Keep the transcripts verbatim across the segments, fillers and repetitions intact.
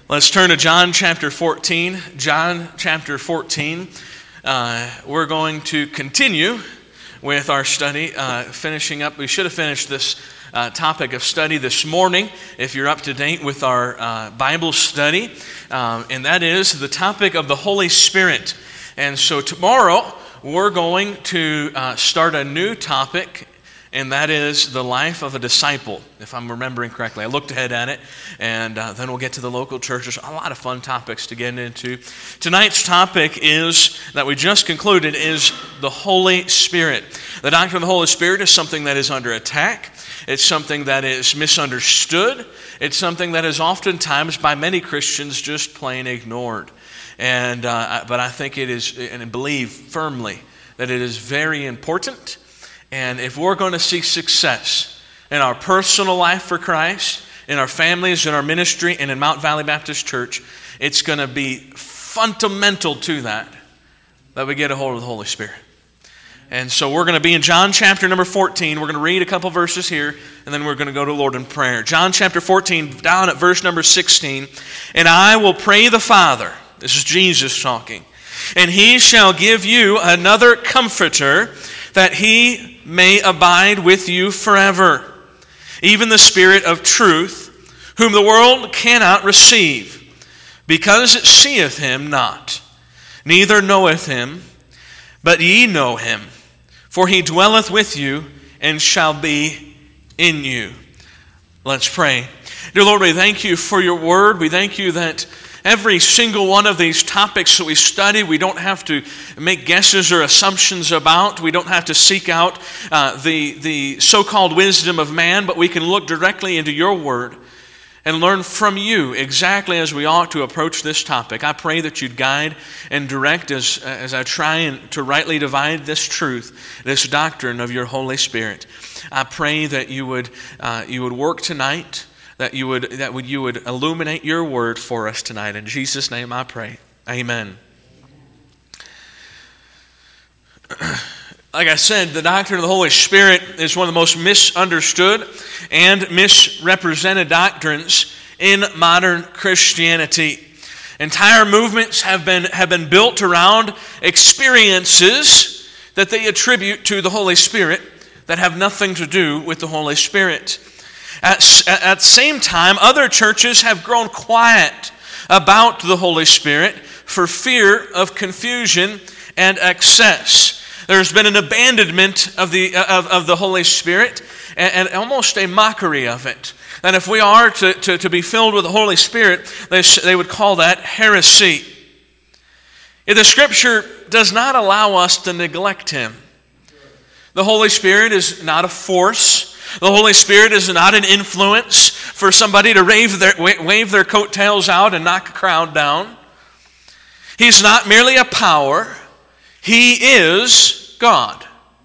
Let's turn to John chapter fourteen. John chapter fourteen. Uh, we're going to continue with our study, uh, finishing up. We should have finished this uh, topic of study this morning, if you're up to date with our uh, Bible study, um, and that is the topic of the Holy Spirit. And so tomorrow, we're going to uh, start a new topic, and that is the life of a disciple, if I'm remembering correctly. I looked ahead at it, and uh, then we'll get to the local churches. A lot of fun topics to get into. Tonight's topic is, that we just concluded, is the Holy Spirit. The doctrine of the Holy Spirit is something that is under attack. It's something that is misunderstood. It's something that is oftentimes, by many Christians, just plain ignored. And uh, But I think it is, and believe firmly, that it is very important. And if we're going to see success in our personal life for Christ, in our families, in our ministry, and in Mount Valley Baptist Church, it's going to be fundamental to that, that we get a hold of the Holy Spirit. And so we're going to be in John chapter number fourteen. We're going to read a couple verses here, and then we're going to go to the Lord in prayer. John chapter fourteen, down at verse number sixteen. And I will pray the Father, this is Jesus talking, and he shall give you another comforter, that he may abide with you forever, even the Spirit of truth, whom the world cannot receive, because it seeth him not, neither knoweth him, but ye know him, for he dwelleth with you, and shall be in you. Let's pray. Dear Lord, we thank you for your word. We thank you that every single one of these topics that we study, we don't have to make guesses or assumptions about. We don't have to seek out uh, the, the so-called wisdom of man, but we can look directly into your word and learn from you exactly as we ought to approach this topic. I pray that you'd guide and direct as, as I try and to rightly divide this truth, this doctrine of your Holy Spirit. I pray that you would uh, you would work tonight, that you would that would you would illuminate your word for us tonight. In Jesus' name I pray. Amen. Like I said, the doctrine of the Holy Spirit is one of the most misunderstood and misrepresented doctrines in modern Christianity. Entire movements have been have been built around experiences that they attribute to the Holy Spirit that have nothing to do with the Holy Spirit. At, at the same time, other churches have grown quiet about the Holy Spirit for fear of confusion and excess. There's been an abandonment of the of, of the Holy Spirit and, and almost a mockery of it. And if we are to, to, to be filled with the Holy Spirit, they, they would call that heresy. If the Scripture does not allow us to neglect Him. The Holy Spirit is not a force. The Holy Spirit is not an influence for somebody to wave their, wave their coattails out and knock a crowd down. He's not merely a power. He is God.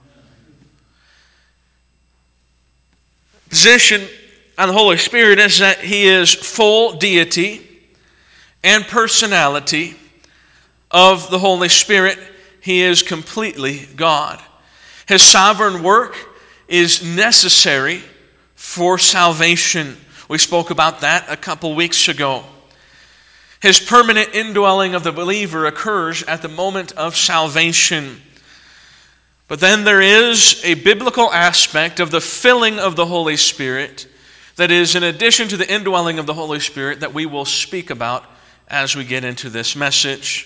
Position on the Holy Spirit is that He is full deity and personality of the Holy Spirit. He is completely God. His sovereign work is necessary for salvation. We spoke about that a couple weeks ago. His permanent indwelling of the believer occurs at the moment of salvation. But then there is a biblical aspect of the filling of the Holy Spirit that is in addition to the indwelling of the Holy Spirit that we will speak about as we get into this message.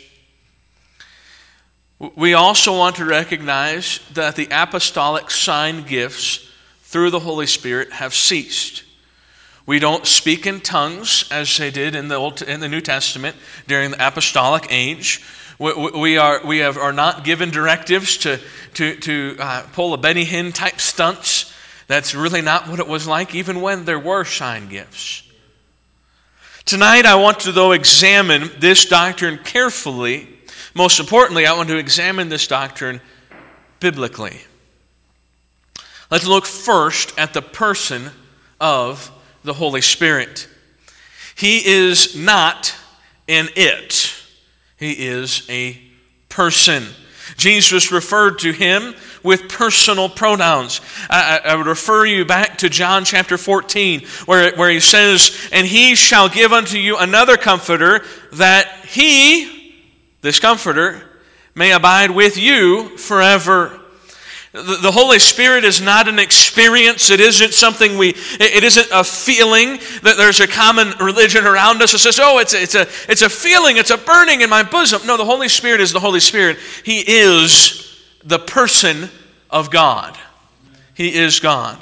We also want to recognize that the apostolic sign gifts through the Holy Spirit have ceased. We don't speak in tongues as they did in the Old, in the New Testament during the apostolic age. We, we are we have are not given directives to to to uh, pull a Benny Hinn type stunts. That's really not what it was like, even when there were sign gifts. Tonight, I want to though examine this doctrine carefully. Most importantly, I want to examine this doctrine biblically. Let's look first at the person of the Holy Spirit. He is not an it. He is a person. Jesus referred to him with personal pronouns. I, I would refer you back to John chapter fourteen, where, where he says, "And he shall give unto you another comforter, that he," this comforter, "may abide with you forever." The Holy Spirit is not an experience. It isn't something we, it isn't a feeling that there's a common religion around us that says, oh, it's a, it's a, it's a feeling, it's a burning in my bosom. No, the Holy Spirit is the Holy Spirit. He is the person of God. He is God.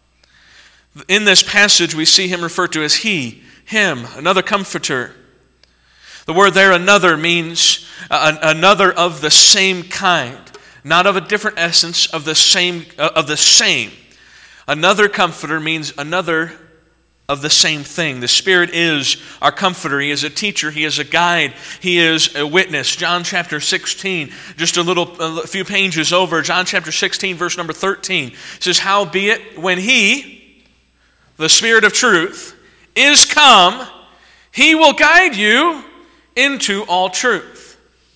In this passage, we see him referred to as he, him, another comforter. The word there, another, means uh, another of the same kind. Not of a different essence, of the same. Uh, of the same. Another comforter means another of the same thing. The Spirit is our comforter. He is a teacher. He is a guide. He is a witness. John chapter sixteen, just a little, a few pages over, John chapter sixteen, verse number thirteen, says, "Howbeit, when He, the Spirit of truth, is come, He will guide you into all truth."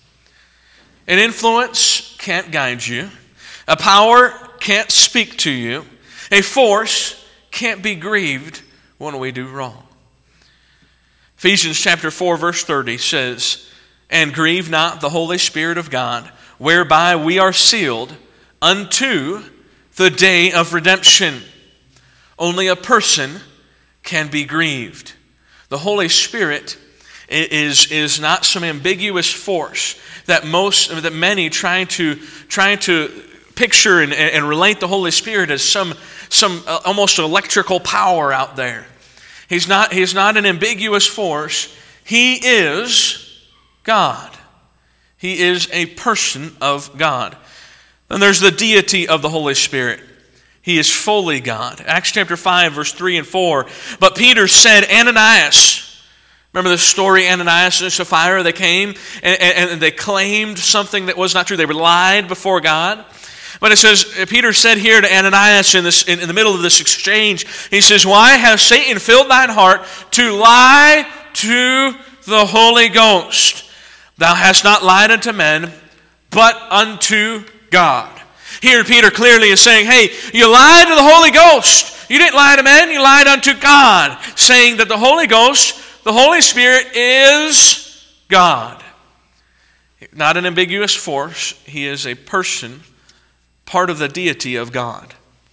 An influence can't guide you. A power can't speak to you. A force can't be grieved when we do wrong. Ephesians chapter four, verse thirty says, "And grieve not the Holy Spirit of God, whereby we are sealed unto the day of redemption." Only a person can be grieved. The Holy Spirit is, is not some ambiguous force that most that many try to try to picture and, and relate the Holy Spirit as some some uh, almost electrical power out there. He's not he's not an ambiguous force. He is God. He is a person of God. Then there's the deity of the Holy Spirit. He is fully God. Acts chapter five, verse three and four. "But Peter said, Ananias," remember the story, Ananias and Sapphira, they came and, and, and they claimed something that was not true. They lied before God. But it says, Peter said here to Ananias in, this, in, in the middle of this exchange, he says, "Why has Satan filled thine heart to lie to the Holy Ghost? Thou hast not lied unto men, but unto God." Here Peter clearly is saying, hey, you lied to the Holy Ghost. You didn't lie to men, you lied unto God, saying that the Holy Ghost, the Holy Spirit, is God. Not an ambiguous force. He is a person, part of the deity of God.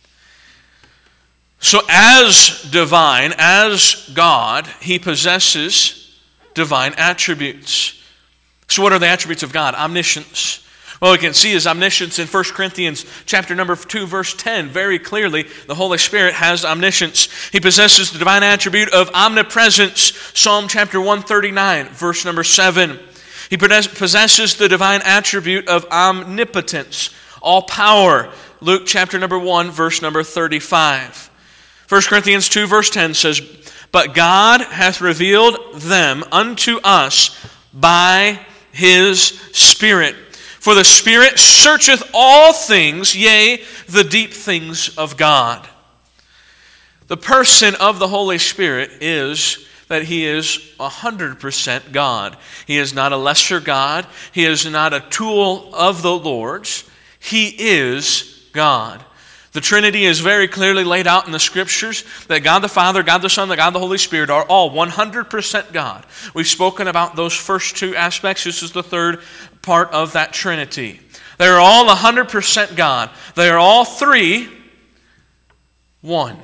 So as divine, as God, he possesses divine attributes. So what are the attributes of God? Omniscience. Well, we can see his omniscience in First Corinthians chapter number two, verse ten. Very clearly, the Holy Spirit has omniscience. He possesses the divine attribute of omnipresence. Psalm chapter one thirty-nine, verse number seven. He possesses the divine attribute of omnipotence, all power. Luke chapter number one, verse number thirty-five. First Corinthians two, verse ten says, "But God hath revealed them unto us by his Spirit. For the Spirit searcheth all things, yea, the deep things of God." The person of the Holy Spirit is that he is one hundred percent God. He is not a lesser God. He is not a tool of the Lord's. He is God. The Trinity is very clearly laid out in the Scriptures that God the Father, God the Son, and God the Holy Spirit are all one hundred percent God. We've spoken about those first two aspects. This is the third part of that Trinity. They are all one hundred percent God. They are all three, one.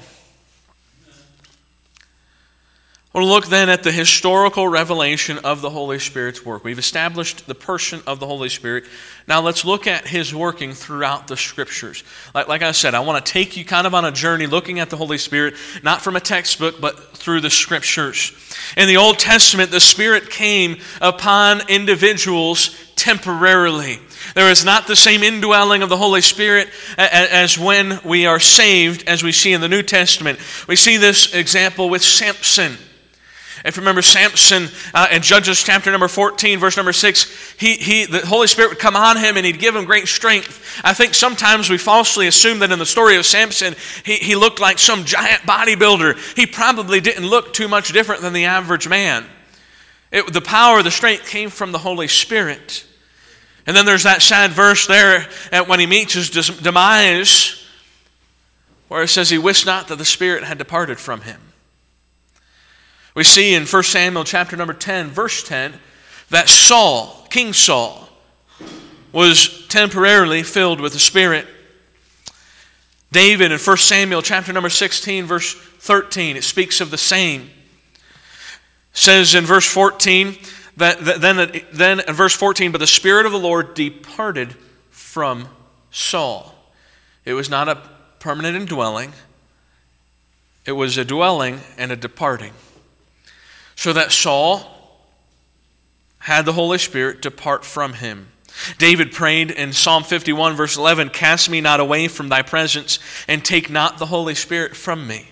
We'll look then at the historical revelation of the Holy Spirit's work. We've established the person of the Holy Spirit. Now let's look at his working throughout the Scriptures. Like, like I said, I want to take you kind of on a journey looking at the Holy Spirit, not from a textbook, but through the Scriptures. In the Old Testament, the Spirit came upon individuals temporarily. There is not the same indwelling of the Holy Spirit as when we are saved, as we see in the New Testament. We see this example with Samson. If you remember Samson uh, in Judges chapter number fourteen, verse number six, he, he, the Holy Spirit would come on him and he'd give him great strength. I think sometimes we falsely assume that in the story of Samson, he, he looked like some giant bodybuilder. He probably didn't look too much different than the average man. It, the power, the strength came from the Holy Spirit. And then there's that sad verse there at when he meets his demise, where it says he wist not that the Spirit had departed from him. We see in First Samuel chapter number ten, verse ten, that Saul, King Saul, was temporarily filled with the Spirit. David in First Samuel chapter number sixteen, verse thirteen, it speaks of the same. It says in verse fourteen, that, that then, then in verse fourteen, but the Spirit of the Lord departed from Saul. It was not a permanent indwelling. It was a dwelling and a departing. So that Saul had the Holy Spirit depart from him. David prayed in Psalm fifty-one, verse eleven, cast me not away from thy presence, and take not the Holy Spirit from me.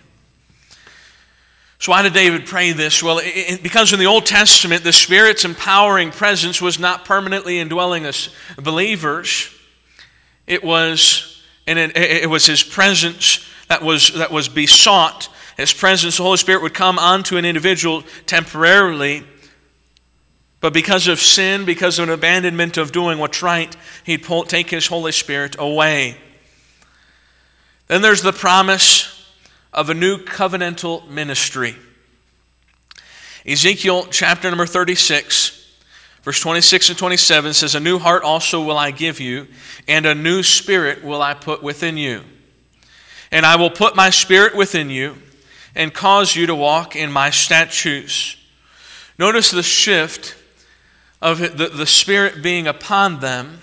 So why did David pray this? Well, it, because in the Old Testament, the Spirit's empowering presence was not permanently indwelling us believers. It was, and it, it was His presence that was that was besought. His presence, the Holy Spirit would come onto an individual temporarily. But because of sin, because of an abandonment of doing what's right, He'd pull, take His Holy Spirit away. Then there's the promise of a new covenantal ministry. Ezekiel chapter number thirty-six, verse twenty-six and twenty-seven says, a new heart also will I give you, and a new spirit will I put within you. And I will put my spirit within you, and cause you to walk in my statutes. Notice the shift of the, the Spirit being upon them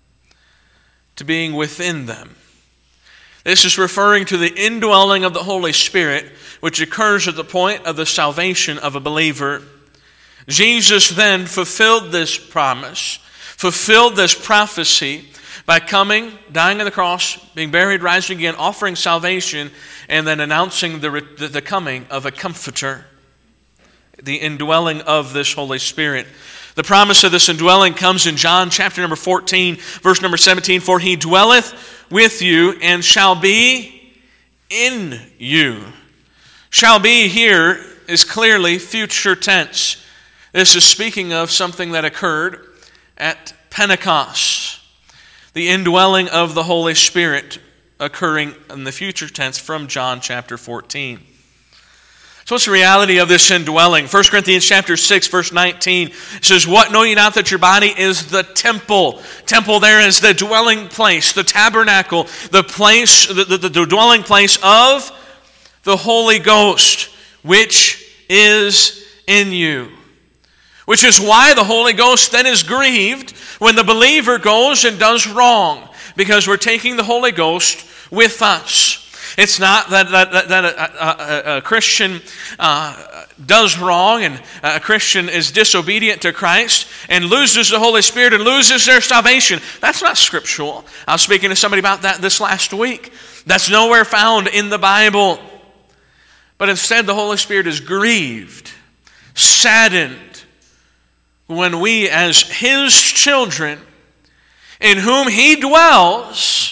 to being within them. This is referring to the indwelling of the Holy Spirit, which occurs at the point of the salvation of a believer. Jesus then fulfilled this promise, fulfilled this prophecy by coming, dying on the cross, being buried, rising again, offering salvation, and then announcing the, the, the coming of a Comforter, the indwelling of this Holy Spirit. The promise of this indwelling comes in John chapter number fourteen, verse number seventeen, for He dwelleth with you and shall be in you. Shall be here is clearly future tense. This is speaking of something that occurred at Pentecost. The indwelling of the Holy Spirit occurring in the future tense from John chapter fourteen. So what's the reality of this indwelling? First Corinthians chapter six, verse nineteen says, what, know ye not that your body is the temple? Temple there is the dwelling place, the tabernacle, the place, the, the, the dwelling place of the Holy Ghost, which is in you. Which is why the Holy Ghost then is grieved when the believer goes and does wrong, because we're taking the Holy Ghost with us. It's not that, that, that, that a, a, a Christian uh, does wrong and a Christian is disobedient to Christ and loses the Holy Spirit and loses their salvation. That's not scriptural. I was speaking to somebody about that this last week. That's nowhere found in the Bible. But instead, the Holy Spirit is grieved, saddened, when we as His children, in whom He dwells,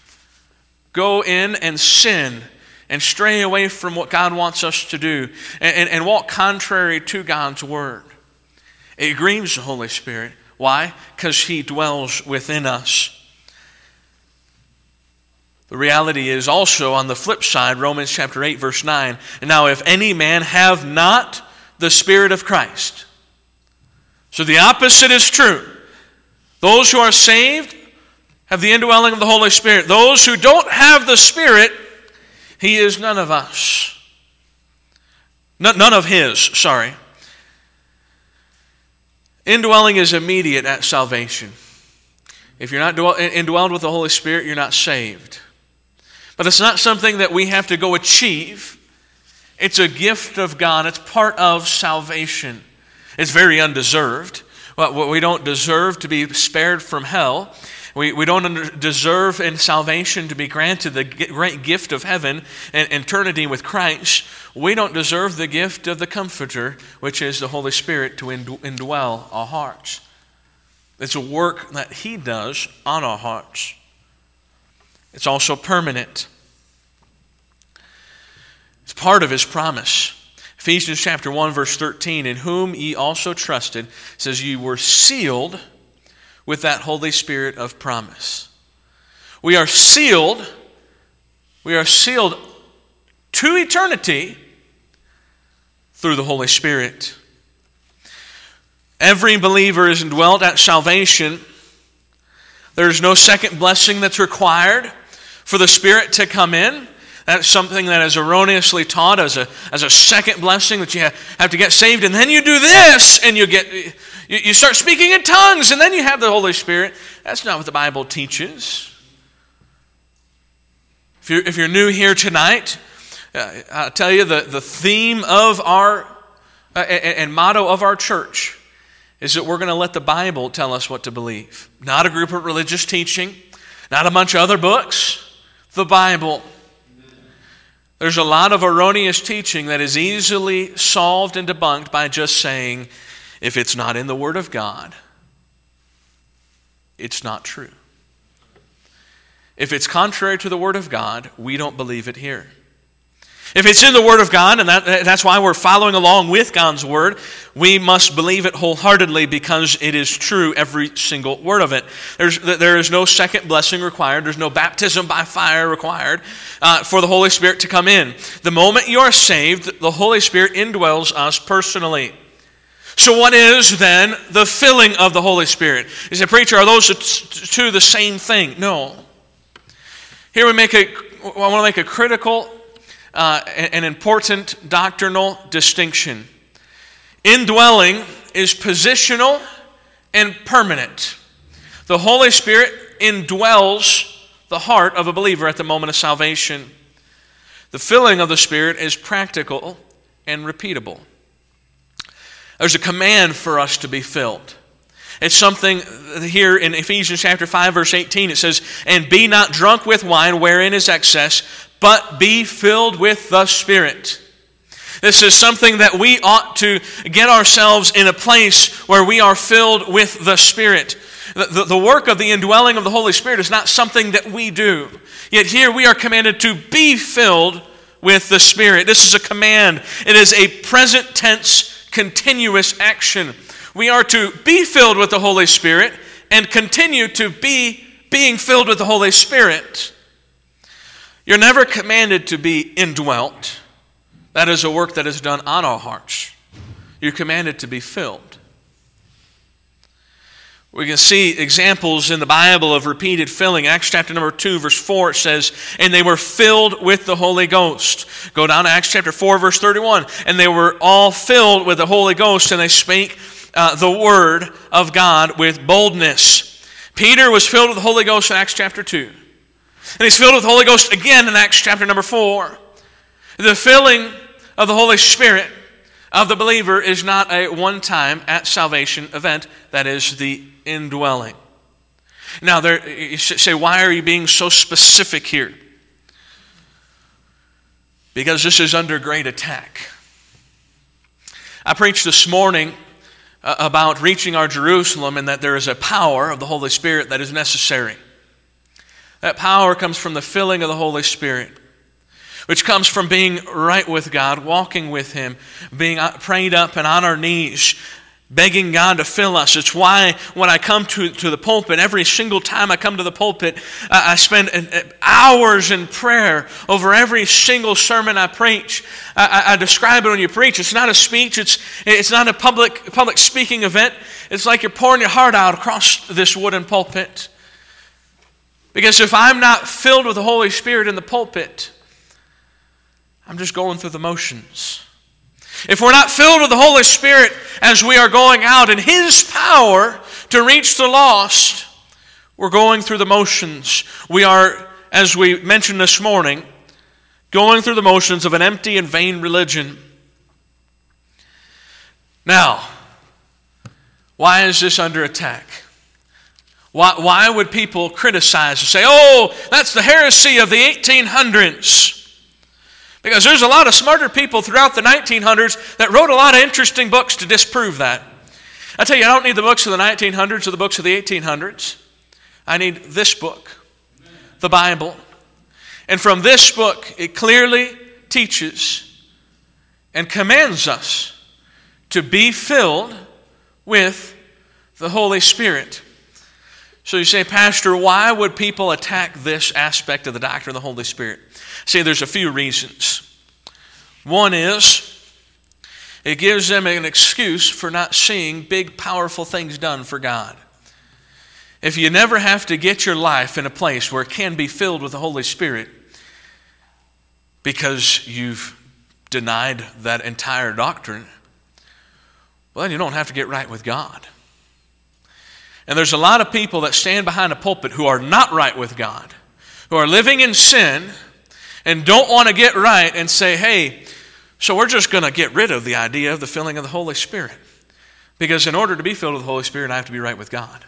go in and sin and stray away from what God wants us to do and, and, and walk contrary to God's Word. It grieves the Holy Spirit. Why? Because He dwells within us. The reality is also on the flip side, Romans chapter eight, verse nine, and now if any man have not the Spirit of Christ. So the opposite is true. Those who are saved have the indwelling of the Holy Spirit. Those who don't have the Spirit, He is none of us. None of His, sorry. Indwelling is immediate at salvation. If you're not indwelled with the Holy Spirit, you're not saved. But it's not something that we have to go achieve. It's a gift of God. It's part of salvation. It's very undeserved. Well, we don't deserve to be spared from hell. We, we don't deserve in salvation to be granted the great gift of heaven and eternity with Christ. We don't deserve the gift of the Comforter, which is the Holy Spirit, to indwell our hearts. It's a work that He does on our hearts. It's also permanent. It's part of His promise. Ephesians chapter one, verse thirteen, in whom ye also trusted, says ye were sealed with that Holy Spirit of promise. We are sealed, we are sealed to eternity through the Holy Spirit. Every believer is indwelt at salvation. There's no second blessing that's required for the Spirit to come in. That's something that is erroneously taught as a, as a second blessing, that you have to get saved, and then you do this, and you get you, you start speaking in tongues, and then you have the Holy Spirit. That's not what the Bible teaches. If you're, if you're new here tonight, uh, I'll tell you the, the theme of our uh, and, and motto of our church is that we're going to let the Bible tell us what to believe. Not a group of religious teaching, not a bunch of other books, the Bible. There's a lot of erroneous teaching that is easily solved and debunked by just saying, if it's not in the Word of God, it's not true. If it's contrary to the Word of God, we don't believe it here. If it's in the Word of God, and that, that's why we're following along with God's Word, we must believe it wholeheartedly because it is true, every single word of it. There's, there is no second blessing required. There's no baptism by fire required uh, for the Holy Spirit to come in. The moment you are saved, the Holy Spirit indwells us personally. So what is then the filling of the Holy Spirit? You say, preacher, are those two the same thing? No. Here we make a, I want to make a critical Uh, an important doctrinal distinction. Indwelling is positional and permanent. The Holy Spirit indwells the heart of a believer at the moment of salvation. The filling of the Spirit is practical and repeatable. There's a command for us to be filled. It's something here in Ephesians chapter five, verse eighteen. It says, "And be not drunk with wine, wherein is excess, but be filled with the Spirit." This is something that we ought to get ourselves in a place where we are filled with the Spirit. The, the, the work of the indwelling of the Holy Spirit is not something that we do. Yet here we are commanded to be filled with the Spirit. This is a command. It is a present tense, continuous action. We are to be filled with the Holy Spirit and continue to be being filled with the Holy Spirit. You're never commanded to be indwelt. That is a work that is done on our hearts. You're commanded to be filled. We can see examples in the Bible of repeated filling. Acts chapter number two, verse four, it says, "And they were filled with the Holy Ghost." Go down to Acts chapter four, verse thirty-one. "And they were all filled with the Holy Ghost, and they spake uh, the word of God with boldness." Peter was filled with the Holy Ghost in Acts chapter two. And he's filled with the Holy Ghost again in Acts chapter number four. The filling of the Holy Spirit of the believer is not a one-time at salvation event. That is the indwelling. Now, there, you say, why are you being so specific here? Because this is under great attack. I preached this morning uh, about reaching our Jerusalem and that there is a power of the Holy Spirit that is necessary. That power comes from the filling of the Holy Spirit, which comes from being right with God, walking with Him, being prayed up and on our knees, begging God to fill us. It's why when I come to, to the pulpit, every single time I come to the pulpit, uh, I spend uh, hours in prayer over every single sermon I preach. I, I, I describe it when you preach. It's not a speech. It's, it's not a public, public speaking event. It's like you're pouring your heart out across this wooden pulpit. Because if I'm not filled with the Holy Spirit in the pulpit, I'm just going through the motions. If we're not filled with the Holy Spirit as we are going out in His power to reach the lost, we're going through the motions. We are, as we mentioned this morning, going through the motions of an empty and vain religion. Now, why is this under attack? Why, why would people criticize and say, oh, that's the heresy of the eighteen hundreds? Because there's a lot of smarter people throughout the nineteen hundreds that wrote a lot of interesting books to disprove that. I tell you, I don't need the books of the nineteen hundreds or the books of the eighteen hundreds. I need this book, the Bible. And from this book, it clearly teaches and commands us to be filled with the Holy Spirit. So you say, Pastor, why would people attack this aspect of the doctrine of the Holy Spirit? See, there's a few reasons. One is, it gives them an excuse for not seeing big, powerful things done for God. If you never have to get your life in a place where it can be filled with the Holy Spirit because you've denied that entire doctrine, well, then you don't have to get right with God. And there's a lot of people that stand behind a pulpit who are not right with God, who are living in sin and don't want to get right and say, hey, so we're just going to get rid of the idea of the filling of the Holy Spirit. Because in order to be filled with the Holy Spirit, I have to be right with God.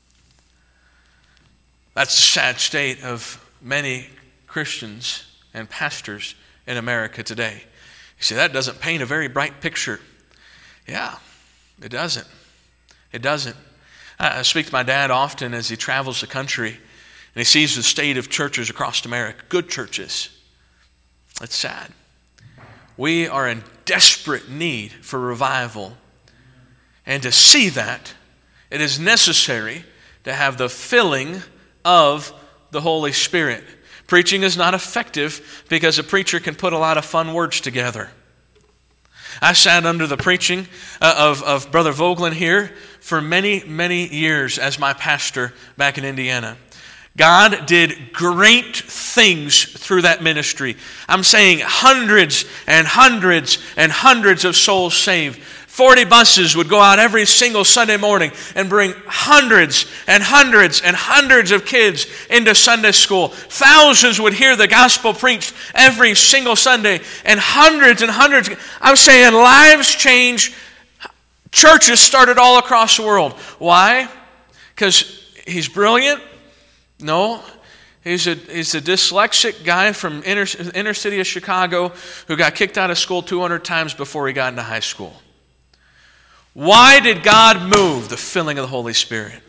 That's the sad state of many Christians and pastors in America today. You see, that doesn't paint a very bright picture. Yeah, it doesn't. It doesn't. I speak to my dad often as he travels the country and he sees the state of churches across America, good churches. It's sad. We are in desperate need for revival. And to see that, it is necessary to have the filling of the Holy Spirit. Preaching is not effective because a preacher can put a lot of fun words together. I sat under the preaching of, of Brother Vogelin here for many, many years as my pastor back in Indiana. God did great things through that ministry. I'm saying hundreds and hundreds and hundreds of souls saved. forty buses would go out every single Sunday morning and bring hundreds and hundreds and hundreds of kids into Sunday school. Thousands would hear the gospel preached every single Sunday, and hundreds and hundreds. I'm saying lives changed. Churches started all across the world. Why? Because he's brilliant? No. He's a, he's a dyslexic guy from inner, inner city of Chicago who got kicked out of school two hundred times before he got into high school. Why did God move the filling of the Holy Spirit?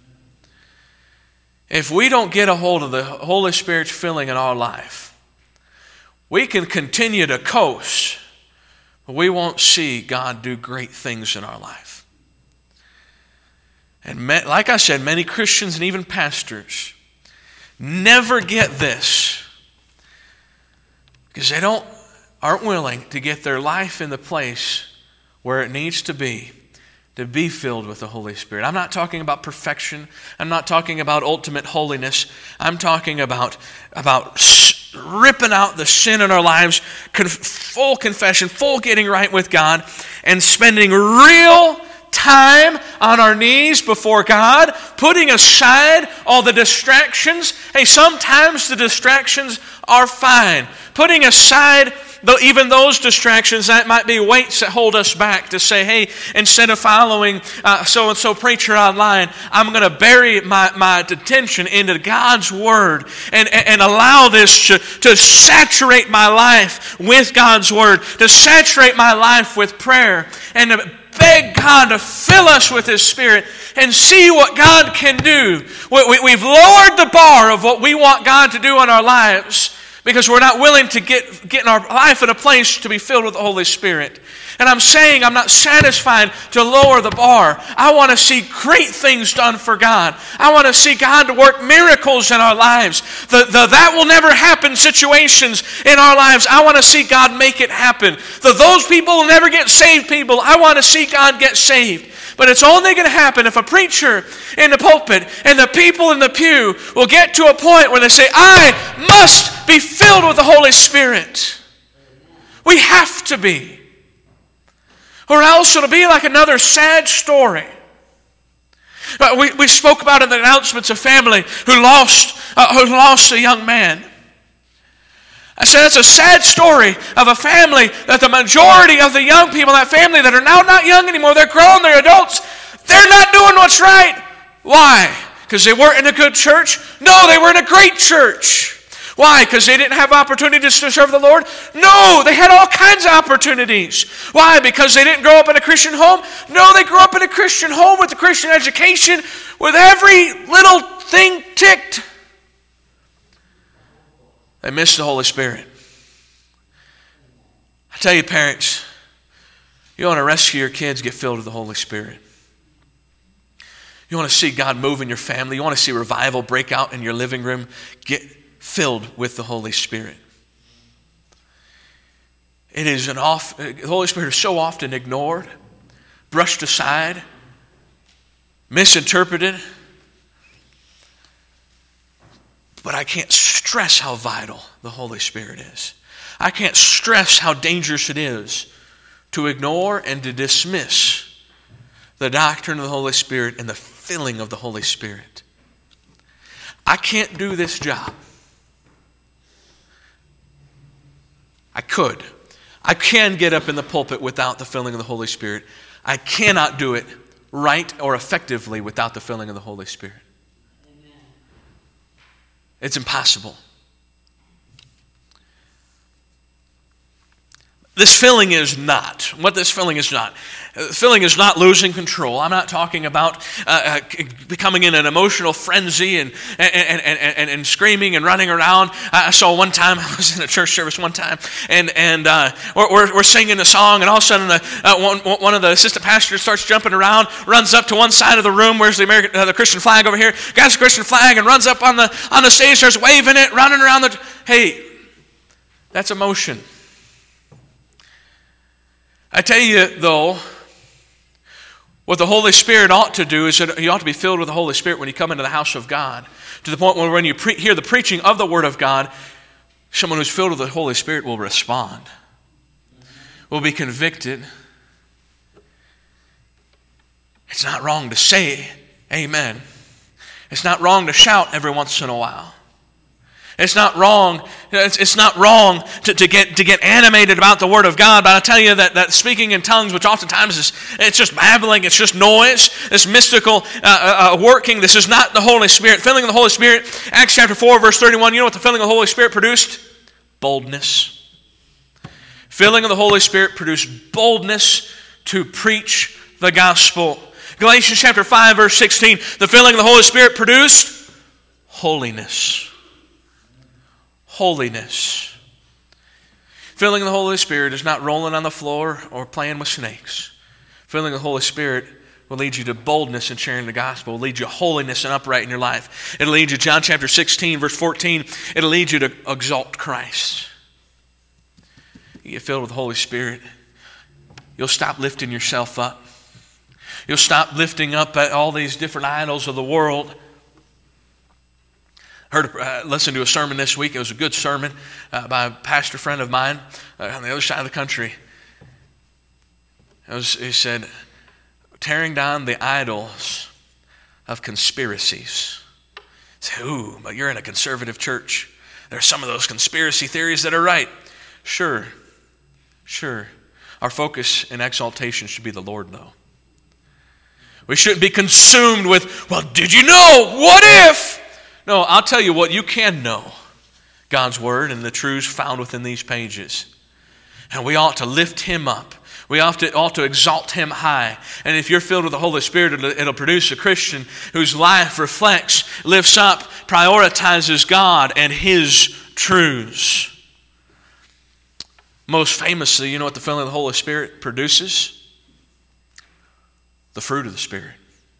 If we don't get a hold of the Holy Spirit's filling in our life, we can continue to coast, but we won't see God do great things in our life. And like I said, many Christians and even pastors never get this because they don't aren't willing to get their life in the place where it needs to be, to be filled with the Holy Spirit. I'm not talking about perfection. I'm not talking about ultimate holiness. I'm talking about, about ripping out the sin in our lives, full confession, full getting right with God, and spending real time on our knees before God, putting aside all the distractions. Hey, sometimes the distractions are fine. Putting aside Though even those distractions, that might be weights that hold us back to say, hey, instead of following uh, so-and-so preacher online, I'm going to bury my, my attention into God's Word and, and, and allow this to, to saturate my life with God's Word, to saturate my life with prayer, and to beg God to fill us with His Spirit and see what God can do. We, we, we've lowered the bar of what we want God to do in our lives, because we're not willing to get, get in our life in a place to be filled with the Holy Spirit. And I'm saying I'm not satisfied to lower the bar. I want to see great things done for God. I want to see God work miracles in our lives. The, the that will never happen situations in our lives, I want to see God make it happen. The those people will never get saved people, I want to see God get saved. But it's only going to happen if a preacher in the pulpit and the people in the pew will get to a point where they say, I must be filled with the Holy Spirit. We have to be. Or else it'll be like another sad story. But we, we spoke about in the announcements a family who lost, uh, who lost a young man. I said it's a sad story of a family that the majority of the young people in that family that are now not young anymore, they're grown, they're adults, they're not doing what's right. Why? Because they weren't in a good church? No, they were in a great church. Why? Because they didn't have opportunities to serve the Lord? No, they had all kinds of opportunities. Why? Because they didn't grow up in a Christian home? No, they grew up in a Christian home with a Christian education, with every little thing ticked. They missed the Holy Spirit. I tell you, parents, you want to rescue your kids, get filled with the Holy Spirit. You want to see God move in your family. You want to see revival break out in your living room. Get filled with the Holy Spirit. It is an off, the Holy Spirit is so often ignored, brushed aside, misinterpreted. But I can't stress how vital the Holy Spirit is. I can't stress how dangerous it is to ignore and to dismiss the doctrine of the Holy Spirit and the filling of the Holy Spirit. I can't do this job. I could. I can get up in the pulpit without the filling of the Holy Spirit. I cannot do it right or effectively without the filling of the Holy Spirit. Amen. It's impossible. This filling is not. What this filling is not. Filling is not losing control. I'm not talking about uh, uh, becoming in an emotional frenzy and and, and, and and screaming and running around. I saw one time, I was in a church service one time, and and uh, we're, we're singing a song, and all of a sudden the, uh, one, one of the assistant pastors starts jumping around, runs up to one side of the room, where's the American, uh, the Christian flag over here, grabs the Christian flag and runs up on the, on the stage, starts waving it, running around the, hey, that's emotion. I tell you, though, what the Holy Spirit ought to do is that you ought to be filled with the Holy Spirit when you come into the house of God. To the point where when you pre- hear the preaching of the Word of God, someone who's filled with the Holy Spirit will respond, will be convicted. It's not wrong to say amen. It's not wrong to shout every once in a while. It's not wrong. It's, it's not wrong to, to get to get animated about the Word of God. But I tell you that, that speaking in tongues, which oftentimes is it's just babbling, it's just noise, this mystical uh, uh, working. This is not the Holy Spirit. Filling of the Holy Spirit. Acts chapter four, verse thirty-one. You know what the filling of the Holy Spirit produced? Boldness. Filling of the Holy Spirit produced boldness to preach the gospel. Galatians chapter five, verse sixteen. The filling of the Holy Spirit produced holiness. Holiness. Filling the Holy Spirit is not rolling on the floor or playing with snakes. Filling the Holy Spirit will lead you to boldness in sharing the gospel. It will lead you to holiness and upright in your life. It will lead you, John chapter sixteen, verse fourteen, it will lead you to exalt Christ. You get filled with the Holy Spirit, you'll stop lifting yourself up. You'll stop lifting up all these different idols of the world. Heard, uh, listened to a sermon this week. It was a good sermon uh, by a pastor friend of mine uh, on the other side of the country. It was, he said, tearing down the idols of conspiracies. I said, ooh, but you're in a conservative church. There are some of those conspiracy theories that are right. Sure, sure. Our focus and exaltation should be the Lord, though. We shouldn't be consumed with, well, did you know? What if? No, I'll tell you what you can know. God's Word and the truths found within these pages. And we ought to lift Him up. We ought to, ought to exalt Him high. And if you're filled with the Holy Spirit, it'll, it'll produce a Christian whose life reflects, lifts up, prioritizes God and His truths. Most famously, you know what the filling of the Holy Spirit produces? The fruit of the Spirit.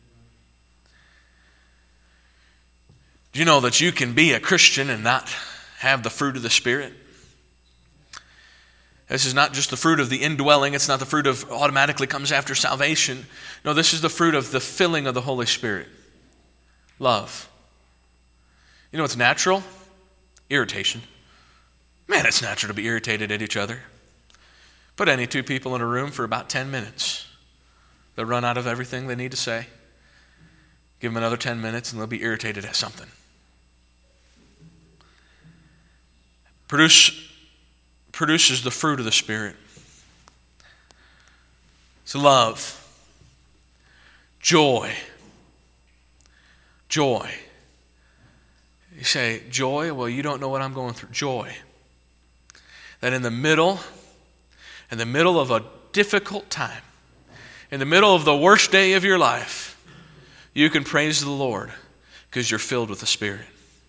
Do you know that you can be a Christian and not have the fruit of the Spirit? This is not just the fruit of the indwelling. It's not the fruit of automatically comes after salvation. No, this is the fruit of the filling of the Holy Spirit. Love. You know what's natural? Irritation. Man, it's natural to be irritated at each other. Put any two people in a room for about ten minutes. They'll run out of everything they need to say. Give them another ten minutes and they'll be irritated at something. Produce, produces the fruit of the Spirit. It's love, joy, joy. You say, joy? Well, you don't know what I'm going through. Joy. That in the middle, in the middle of a difficult time, in the middle of the worst day of your life, you can praise the Lord because you're filled with the Spirit.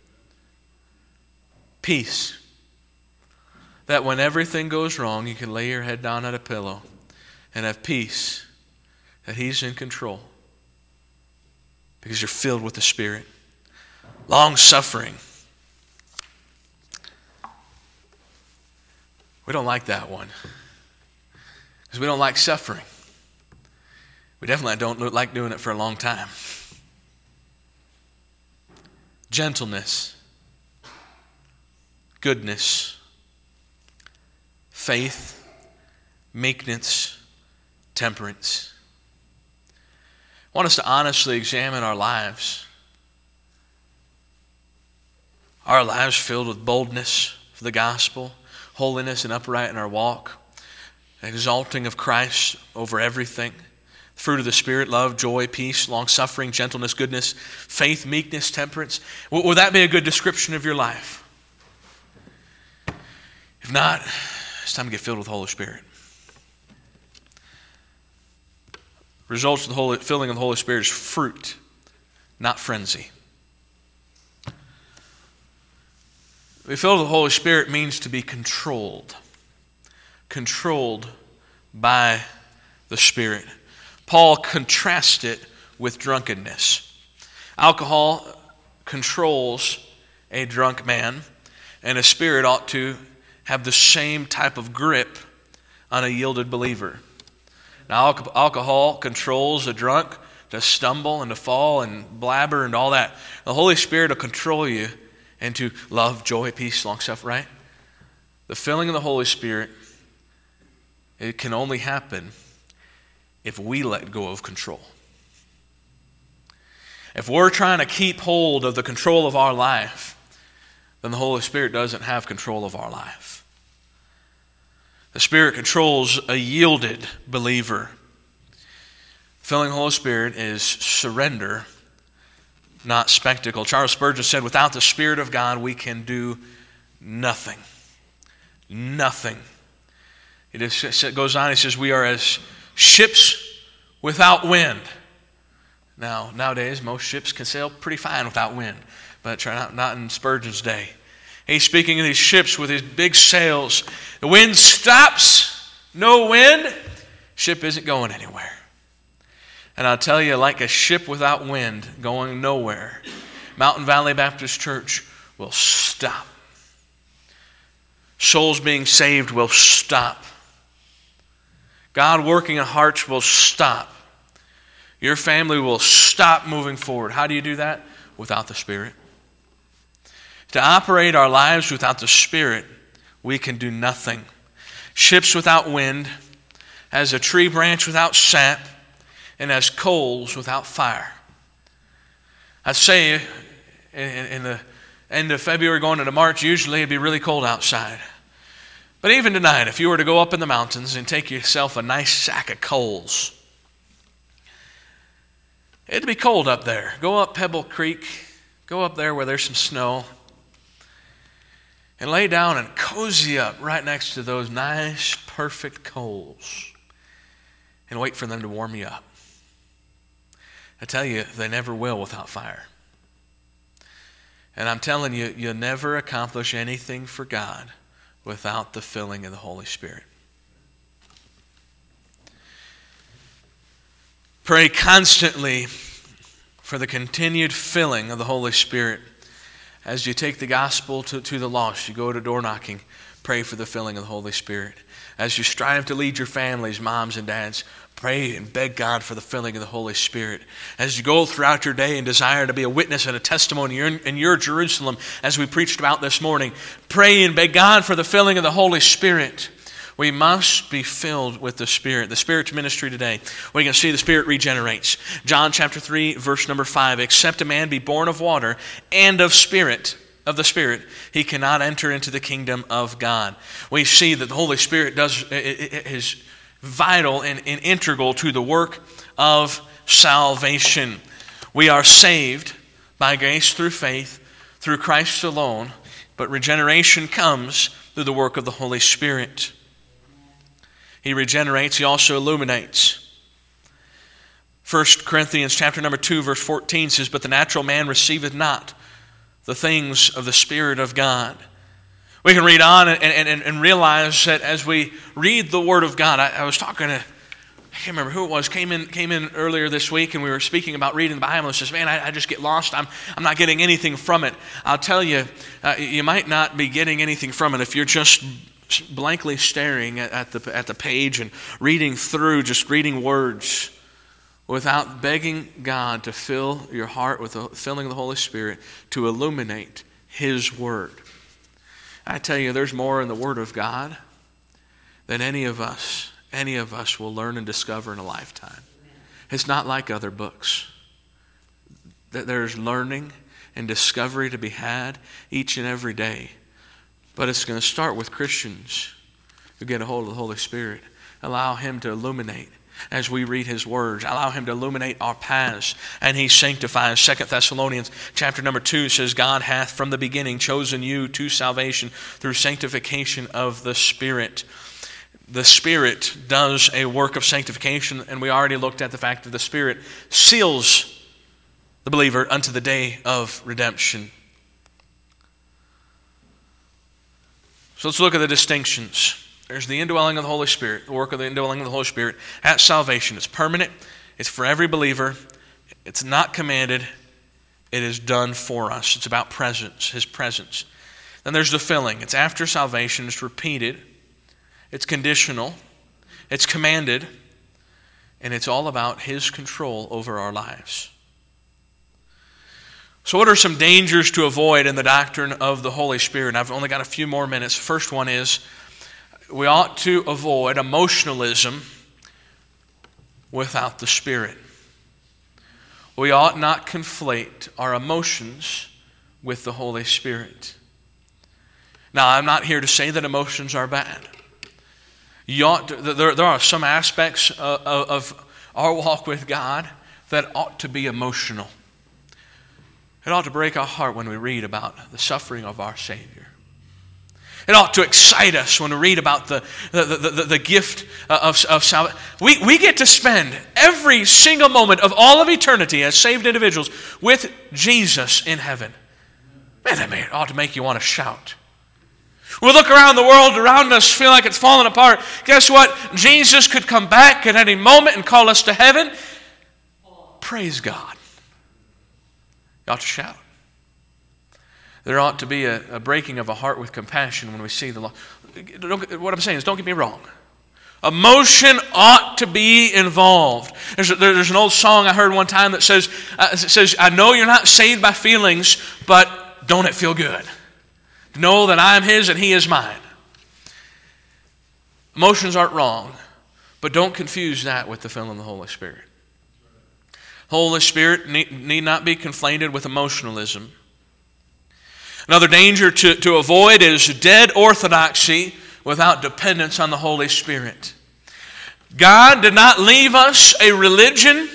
Peace. That when everything goes wrong, you can lay your head down on a pillow and have peace that He's in control. because you're filled with the Spirit. Long-suffering. We don't like that one because we don't like suffering. We definitely don't like doing it for a long time. Gentleness, goodness, faith, meekness, temperance. I want us to honestly examine our lives. Our lives filled with boldness for the gospel, holiness and upright in our walk, exalting of Christ over everything. Fruit of the Spirit, love, joy, peace, long-suffering, gentleness, goodness, faith, meekness, temperance. Will that be a good description of your life? If not, it's time to get filled with the Holy Spirit. Results of the Holy, filling of the Holy Spirit is fruit, not frenzy. To be filled with the Holy Spirit means to be controlled. Controlled by the Spirit. Paul contrasts it with drunkenness. Alcohol controls a drunk man, and a spirit ought to have the same type of grip on a yielded believer. Now, alcohol controls a drunk to stumble and to fall and blabber and all that. The Holy Spirit will control you into love, joy, peace, long-suffering, right? The filling of the Holy Spirit, it can only happen if we let go of control. If we're trying to keep hold of the control of our life, then the Holy Spirit doesn't have control of our life. The Spirit controls a yielded believer. Filling the Holy Spirit is surrender, not spectacle. Charles Spurgeon said, without the Spirit of God, we can do nothing. Nothing. It just goes on, he says, we are as ships without wind. Now, nowadays, most ships can sail pretty fine without wind, but not, not in Spurgeon's day. He's speaking of these ships with these big sails. The wind stops, no wind, ship isn't going anywhere. And I'll tell you, like a ship without wind going nowhere, Mountain Valley Baptist Church will stop. Souls being saved will stop. God working in hearts will stop. Your family will stop moving forward. How do you do that? Without the Spirit. To operate our lives without the Spirit, we can do nothing. Ships without wind, as a tree branch without sap, and as coals without fire. I'd say in, in the end of February going into March, usually it'd be really cold outside. But even tonight, if you were to go up in the mountains and take yourself a nice sack of coals, it'd be cold up there. Go up Pebble Creek, go up there where there's some snow, and lay down and cozy up right next to those nice, perfect coals and wait for them to warm you up. I tell you, they never will without fire. And I'm telling you, you'll never accomplish anything for God without the filling of the Holy Spirit. Pray constantly for the continued filling of the Holy Spirit. As you take the gospel to, to the lost, you go to door knocking, pray for the filling of the Holy Spirit. As you strive to lead your families, moms and dads, pray and beg God for the filling of the Holy Spirit. As you go throughout your day and desire to be a witness and a testimony in, in your Jerusalem, as we preached about this morning, pray and beg God for the filling of the Holy Spirit. We must be filled with the Spirit. The Spirit's ministry today, we can see the Spirit regenerates. John chapter three, verse number five, except a man be born of water and of Spirit, of the Spirit, he cannot enter into the kingdom of God. We see that the Holy Spirit does is vital and, and integral to the work of salvation. We are saved by grace through faith, through Christ alone, but regeneration comes through the work of the Holy Spirit. He regenerates, he also illuminates. First Corinthians chapter number two, verse fourteen says, but the natural man receiveth not the things of the Spirit of God. We can read on and, and, and realize that as we read the Word of God, I, I was talking to I can't remember who it was, came in came in earlier this week, and we were speaking about reading the Bible, and says, man, I, I just get lost. I'm, I'm not getting anything from it. I'll tell you, uh, you might not be getting anything from it if you're just blankly staring at, at, the, at the page and reading through, just reading words, without begging God to fill your heart with the filling of the Holy Spirit to illuminate His Word. I tell you, there's more in the Word of God than any of us, any of us will learn and discover in a lifetime. It's not like other books. There's learning and discovery to be had each and every day. But it's going to start with Christians who get a hold of the Holy Spirit. Allow Him to illuminate as we read His words. Allow Him to illuminate our paths, and He sanctifies. Second Thessalonians chapter number two says, God hath from the beginning chosen you to salvation through sanctification of the Spirit. The Spirit does a work of sanctification, and we already looked at the fact that the Spirit seals the believer unto the day of redemption. So let's look at the distinctions. There's the indwelling of the Holy Spirit, the work of the indwelling of the Holy Spirit at salvation. It's permanent. It's for every believer. It's not commanded. It is done for us. It's about presence, His presence. Then there's the filling. It's after salvation. It's repeated. It's conditional. It's commanded. And it's all about His control over our lives. So what are some dangers to avoid in the doctrine of the Holy Spirit? I've only got a few more minutes. First one is, we ought to avoid emotionalism without the Spirit. We ought not conflate our emotions with the Holy Spirit. Now, I'm not here to say that emotions are bad. You ought to, there, there are some aspects of, of our walk with God that ought to be emotional. It ought to break our heart when we read about the suffering of our Savior. It ought to excite us when we read about the, the, the, the, the gift of, of salvation. We, we get to spend every single moment of all of eternity as saved individuals with Jesus in heaven. Man, that may, ought to make you want to shout. We look around the world around us, feel like it's falling apart. Guess what? Jesus could come back at any moment and call us to heaven. Praise God. You ought to shout. There ought to be a, a breaking of a heart with compassion when we see the lost. What I'm saying is, don't get me wrong. Emotion ought to be involved. There's, a, there's an old song I heard one time that says, uh, it says, I know you're not saved by feelings, but don't it feel good? Know that I'm His and He is mine. Emotions aren't wrong, but don't confuse that with the filling of the Holy Spirit. Holy Spirit need, need not be conflated with emotionalism. Another danger to, to avoid is dead orthodoxy without dependence on the Holy Spirit. God did not leave us a religion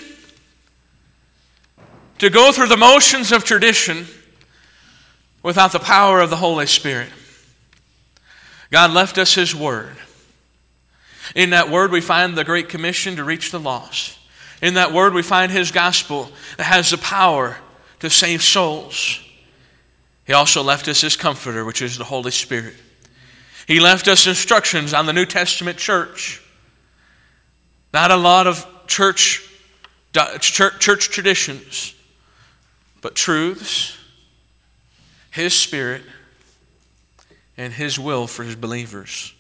to go through the motions of tradition without the power of the Holy Spirit. God left us His Word. In that Word we find the Great Commission to reach the lost. In that Word we find His gospel that has the power to save souls. He also left us His Comforter, which is the Holy Spirit. He left us instructions on the New Testament church. Not a lot of church, church, church traditions, but truths, His Spirit, and His will for His believers.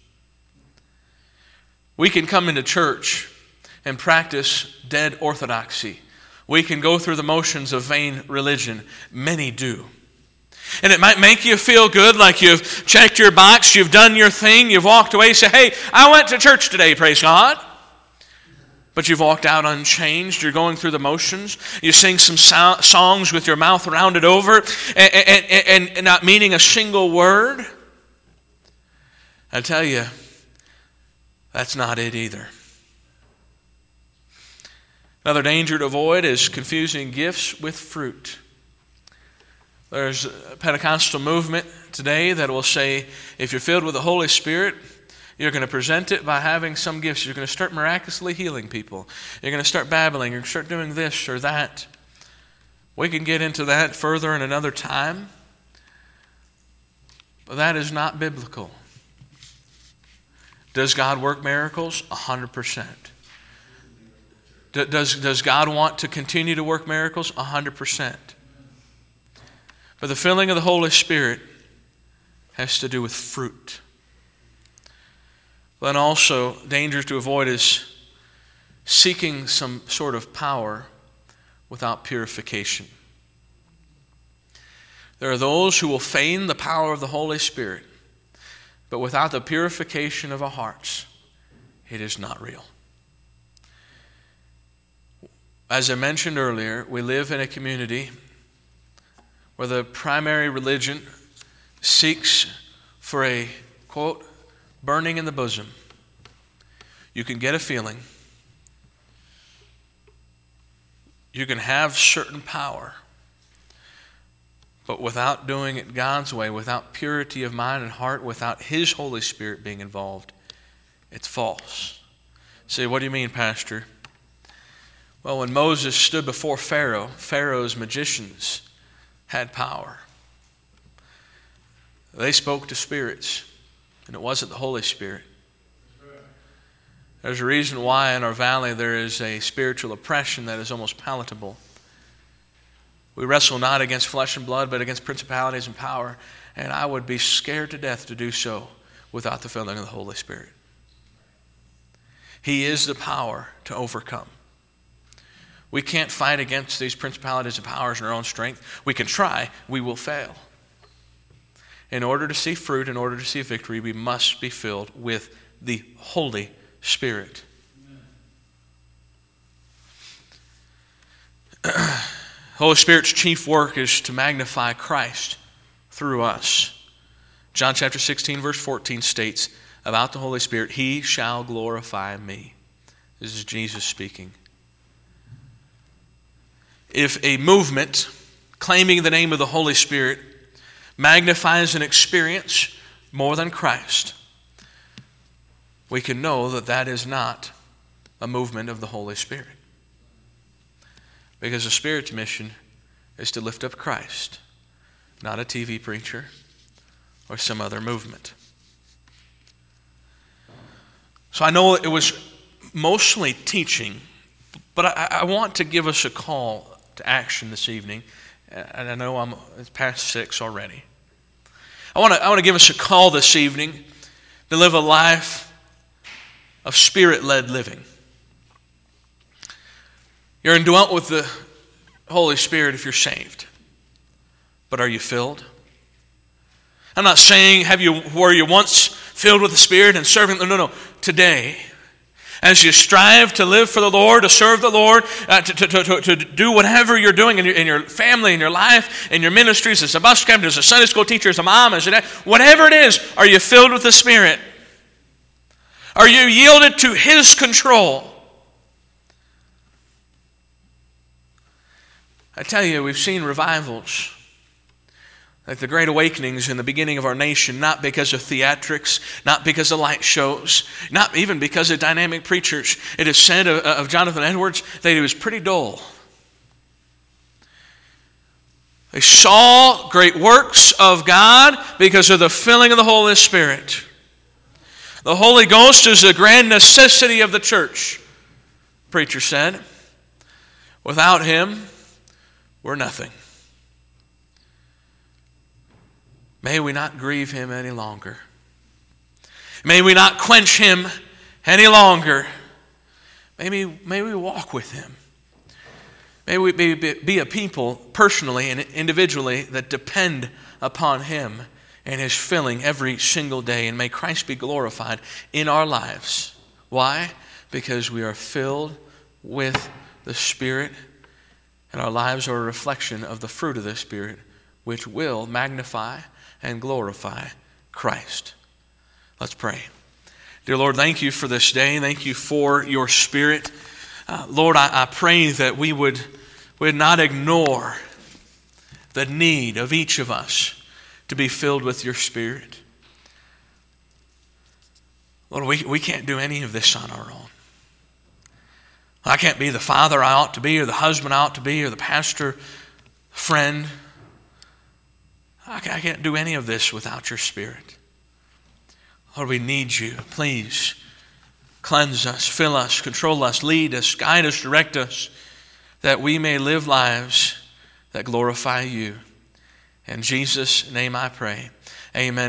We can come into church and practice dead orthodoxy. We can go through the motions of vain religion. Many do. And it might make you feel good, like you've checked your box, you've done your thing, you've walked away, say, hey, I went to church today, praise God. But you've walked out unchanged. You're going through the motions. You sing some so- songs with your mouth rounded over and, and, and, and not meaning a single word. I tell you, that's not it either. Another danger to avoid is confusing gifts with fruit. There's a Pentecostal movement today that will say, if you're filled with the Holy Spirit, you're going to present it by having some gifts. You're going to start miraculously healing people. You're going to start babbling. You're going to start doing this or that. We can get into that further in another time. But that is not biblical. Does God work miracles? A hundred percent. D- does, does God want to continue to work miracles? A hundred percent. But the filling of the Holy Spirit has to do with fruit. Then also, dangers to avoid is seeking some sort of power without purification. There are those who will feign the power of the Holy Spirit, but without the purification of our hearts, it is not real. As I mentioned earlier, we live in a community where the primary religion seeks for a, quote, burning in the bosom. You can get a feeling. You can have certain power. But without doing it God's way, without purity of mind and heart, without His Holy Spirit being involved, it's false. Say, what do you mean, Pastor? Well, when Moses stood before Pharaoh, Pharaoh's magicians had power. They spoke to spirits, and it wasn't the Holy Spirit. There's a reason why in our valley there is a spiritual oppression that is almost palatable. We wrestle not against flesh and blood, but against principalities and power, and I would be scared to death to do so without the filling of the Holy Spirit. He is the power to overcome. We can't fight against these principalities and powers in our own strength. We can try, we will fail. In order to see fruit, in order to see victory, we must be filled with the Holy Spirit. Holy Spirit's chief work is to magnify Christ through us. John chapter sixteen, verse fourteen states about the Holy Spirit, He shall glorify me. This is Jesus speaking. If a movement claiming the name of the Holy Spirit magnifies an experience more than Christ, we can know that that is not a movement of the Holy Spirit. Because the Spirit's mission is to lift up Christ, not a T V preacher or some other movement. So I know it was mostly teaching, but I, I want to give us a call to action this evening. And I know I'm it's past six already. I want to I want to give us a call this evening to live a life of Spirit-led living. You're indwelt with the Holy Spirit if you're saved. But are you filled? I'm not saying have you were you once filled with the Spirit and serving. No, no, no. Today, as you strive to live for the Lord, to serve the Lord, uh, to, to, to, to do whatever you're doing in your, in your family, in your life, in your ministries, as a bus captain, as a Sunday school teacher, as a mom, as a dad, whatever it is, are you filled with the Spirit? Are you yielded to His control? I tell you, we've seen revivals, like the Great Awakenings in the beginning of our nation, not because of theatrics, not because of light shows, not even because of dynamic preachers. It is said of, of Jonathan Edwards that he was pretty dull. They saw great works of God because of the filling of the Holy Spirit. The Holy Ghost is a grand necessity of the church, preacher said. Without Him, we're nothing. May we not grieve Him any longer. May we not quench Him any longer. May we, may we walk with Him. May we be, be a people personally and individually that depend upon Him and His filling every single day. And may Christ be glorified in our lives. Why? Because we are filled with the Spirit, and our lives are a reflection of the fruit of the Spirit, which will magnify and glorify Christ. Let's pray. Dear Lord, thank You for this day. Thank You for Your Spirit. Uh, Lord, I, I pray that we would, would not ignore the need of each of us to be filled with Your Spirit. Lord, we, we can't do any of this on our own. I can't be the father I ought to be, or the husband I ought to be, or the pastor, friend. I can't do any of this without Your Spirit. Lord, we need You. Please Cleanse us, fill us, control us, lead us, guide us, direct us, that we may live lives that glorify you. In Jesus' name I pray. Amen.